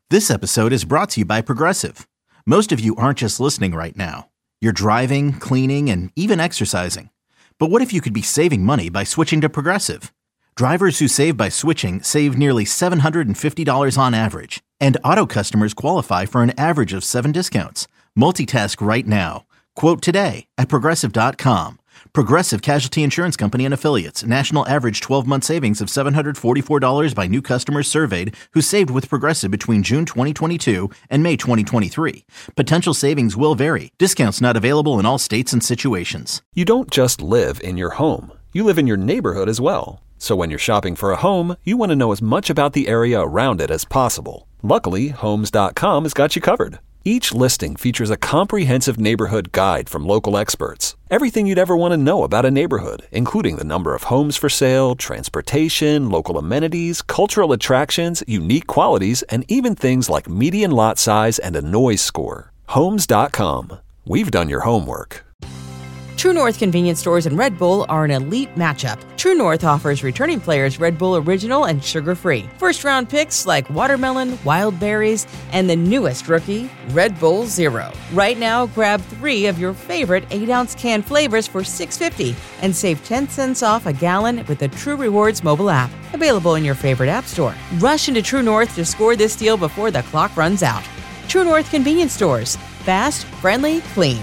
This episode is brought to you by Progressive. Most of you aren't just listening right now. You're driving, cleaning, and even exercising. But what if you could be saving money by switching to Progressive? Drivers who save by switching save nearly $750 on average. And auto customers qualify for an average of 7 discounts. Multitask right now. Quote today at Progressive.com. Progressive Casualty Insurance Company and Affiliates. National average 12-month savings of $744 by new customers surveyed who saved with Progressive between June 2022 and May 2023. Potential savings will vary. Discounts not available in all states and situations. You don't just live in your home. You live in your neighborhood as well. So when you're shopping for a home, you want to know as much about the area around it as possible. Luckily, Homes.com has got you covered. Each listing features a comprehensive neighborhood guide from local experts. Everything you'd ever want to know about a neighborhood, including the number of homes for sale, transportation, local amenities, cultural attractions, unique qualities, and even things like median lot size and a noise score. Homes.com. We've done your homework. True North convenience stores and Red Bull are an elite matchup. True North offers returning players Red Bull Original and sugar-free. First-round picks like watermelon, wild berries, and the newest rookie, Red Bull Zero. Right now, grab 3 of your favorite 8-ounce can flavors for $6.50 and save 10 cents off a gallon with the True Rewards mobile app. Available in your favorite app store. Rush into True North to score this deal before the clock runs out. True North convenience stores. Fast, friendly, clean.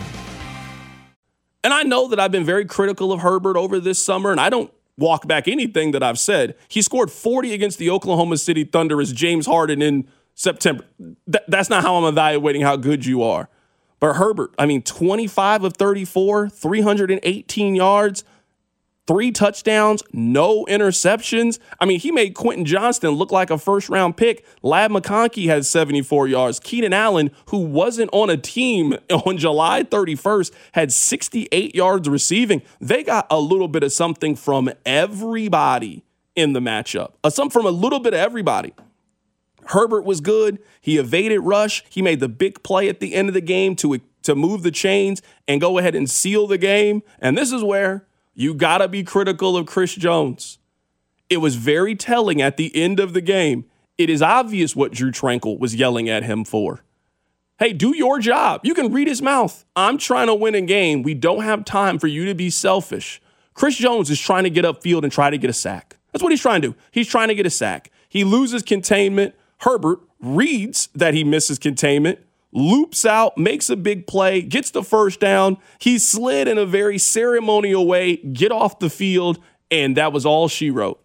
And I know that I've been very critical of Herbert over this summer, and I don't walk back anything that I've said. He scored 40 against the Oklahoma City Thunder as James Harden in September. That's not how I'm evaluating how good you are. But Herbert, 25 of 34, 318 yards, 3 touchdowns, no interceptions. He made Quentin Johnston look like a first-round pick. Ladd McConkey had 74 yards. Keenan Allen, who wasn't on a team on July 31st, had 68 yards receiving. They got a little bit of something from everybody in the matchup. Something from a little bit of everybody. Herbert was good. He evaded rush. He made the big play at the end of the game to move the chains and go ahead and seal the game. And this is where you got to be critical of Chris Jones. It was very telling at the end of the game. It is obvious what Drew Tranquill was yelling at him for. Hey, do your job. You can read his mouth. I'm trying to win a game. We don't have time for you to be selfish. Chris Jones is trying to get upfield and try to get a sack. That's what he's trying to do. He's trying to get a sack. He loses containment. Herbert reads that he misses containment, loops out, makes a big play, gets the first down. He slid in a very ceremonial way, get off the field, and that was all she wrote.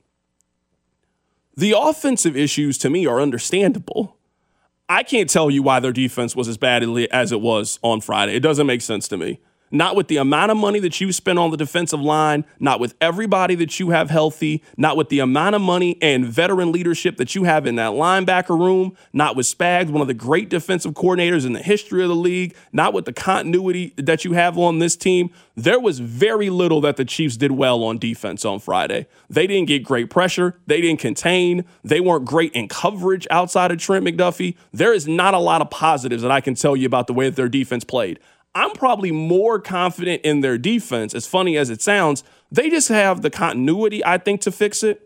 The offensive issues to me are understandable. I can't tell you why their defense was as bad as it was on Friday. It doesn't make sense to me. Not with the amount of money that you spend on the defensive line, not with everybody that you have healthy, not with the amount of money and veteran leadership that you have in that linebacker room, not with Spags, one of the great defensive coordinators in the history of the league, not with the continuity that you have on this team. There was very little that the Chiefs did well on defense on Friday. They didn't get great pressure. They didn't contain. They weren't great in coverage outside of Trent McDuffie. There is not a lot of positives that I can tell you about the way that their defense played. I'm probably more confident in their defense, as funny as it sounds. They just have the continuity, I think, to fix it,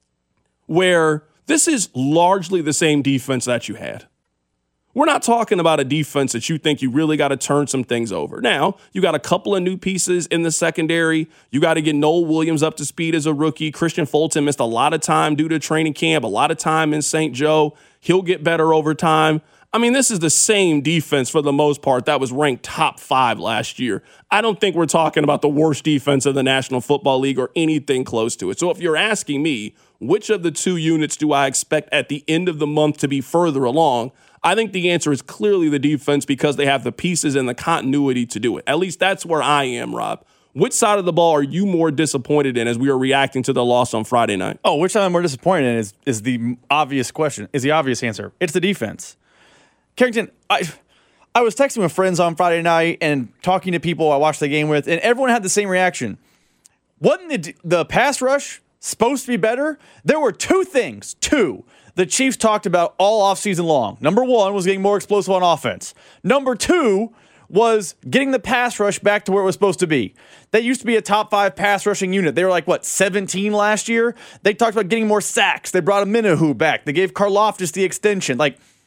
where this is largely the same defense that you had. We're not talking about a defense that you think you really got to turn some things over. Now, you got a couple of new pieces in the secondary. You got to get Noel Williams up to speed as a rookie. Christian Fulton missed a lot of time due to training camp, a lot of time in St. Joe. He'll get better over time. This is the same defense for the most part that was ranked top 5 last year. I don't think we're talking about the worst defense of the National Football League or anything close to it. So if you're asking me, which of the 2 units do I expect at the end of the month to be further along, I think the answer is clearly the defense because they have the pieces and the continuity to do it. At least that's where I am, Rob. Which side of the ball are you more disappointed in as we are reacting to the loss on Friday night? Oh, which side I'm more disappointed in is the obvious question, is the obvious answer. It's the defense. Carrington, I was texting with friends on Friday night and talking to people I watched the game with, and everyone had the same reaction. Wasn't the pass rush supposed to be better? There were two things, the Chiefs talked about all offseason long. Number one was getting more explosive on offense. Number two was getting the pass rush back to where it was supposed to be. They used to be a top 5 pass rushing unit. They were 17 last year? They talked about getting more sacks. They brought a Minahu back. They gave Karlaftis the extension.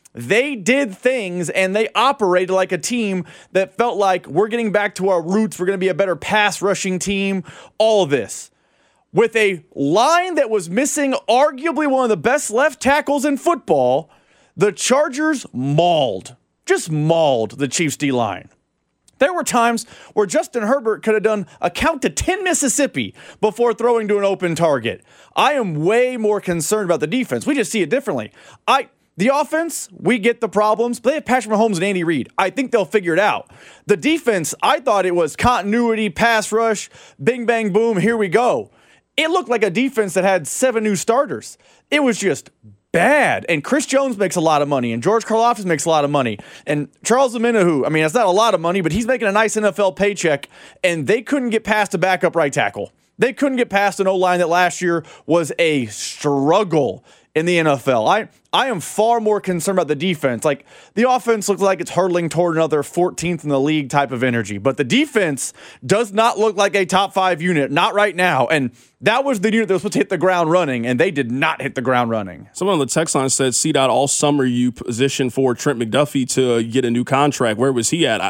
They did things and they operated like a team that felt like we're getting back to our roots. We're going to be a better pass rushing team. All of this. With a line that was missing arguably one of the best left tackles in football, the Chargers just mauled the Chiefs D-line. There were times where Justin Herbert could have done a count to 10 Mississippi before throwing to an open target. I am way more concerned about the defense. We just see it differently. The offense, we get the problems, but they have Patrick Mahomes and Andy Reid. I think they'll figure it out. The defense, I thought it was continuity, pass rush, bing, bang, boom, here we go. It looked like a defense that had 7 new starters. It was just bad. And Chris Jones makes a lot of money, and George Karlaftis makes a lot of money. And Charles Omenihu, it's not a lot of money, but he's making a nice NFL paycheck, and they couldn't get past a backup right tackle. They couldn't get past an O-line that last year was a struggle in the NFL. I am far more concerned about the defense. Like, the offense looks like it's hurtling toward another 14th in the league type of energy, but the defense does not look like a top 5 unit, not right now. And that was the unit that was supposed to hit the ground running, and they did not hit the ground running. Someone on the text line said, CDOT, all summer you positioned for Trent McDuffie to get a new contract. Where was he at?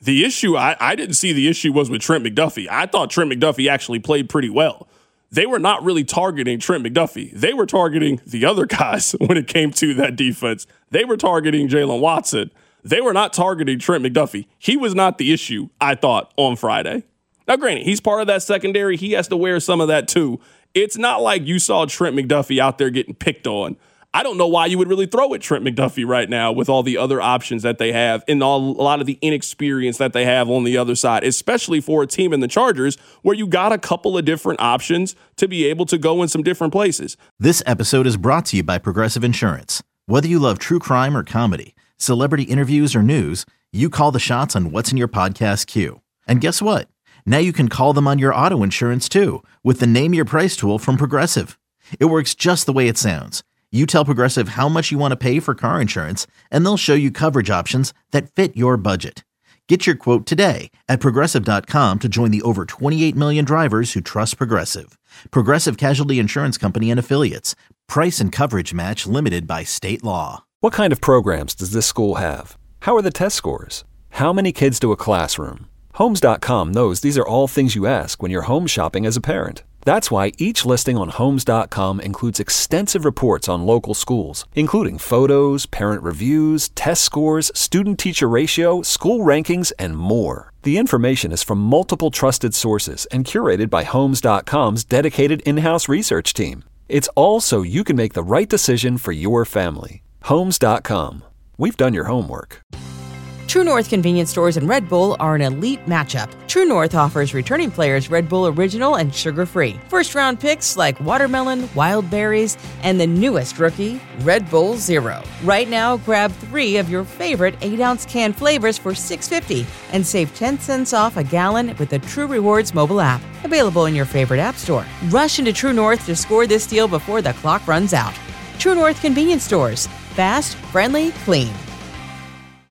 I didn't see the issue was with Trent McDuffie. I thought Trent McDuffie actually played pretty well. They were not really targeting Trent McDuffie. They were targeting the other guys when it came to that defense. They were targeting Jalen Watson. They were not targeting Trent McDuffie. He was not the issue, I thought, on Friday. Now, granted, he's part of that secondary. He has to wear some of that too. It's not like you saw Trent McDuffie out there getting picked on. I don't know why you would really throw at Trent McDuffie right now with all the other options that they have and a lot of the inexperience that they have on the other side, especially for a team in the Chargers where you got a couple of different options to be able to go in some different places. This episode is brought to you by Progressive Insurance. Whether you love true crime or comedy, celebrity interviews or news, you call the shots on what's in your podcast queue. And guess what? Now you can call them on your auto insurance too with the Name Your Price tool from Progressive. It works just the way it sounds. You tell Progressive how much you want to pay for car insurance, and they'll show you coverage options that fit your budget. Get your quote today at Progressive.com to join the over 28 million drivers who trust Progressive. Progressive Casualty Insurance Company and Affiliates. Price and coverage match limited by state law. What kind of programs does this school have? How are the test scores? How many kids do a classroom? Homes.com knows these are all things you ask when you're home shopping as a parent. That's why each listing on Homes.com includes extensive reports on local schools, including photos, parent reviews, test scores, student-teacher ratio, school rankings, and more. The information is from multiple trusted sources and curated by Homes.com's dedicated in-house research team. It's all so you can make the right decision for your family. Homes.com. We've done your homework. True North convenience stores and Red Bull are an elite matchup. True North offers returning players Red Bull Original and sugar-free. First-round picks like watermelon, wild berries, and the newest rookie, Red Bull Zero. Right now, grab 3 of your favorite 8-ounce can flavors for $6.50 and save 10 cents off a gallon with the True Rewards mobile app. Available in your favorite app store. Rush into True North to score this deal before the clock runs out. True North convenience stores. Fast, friendly, clean.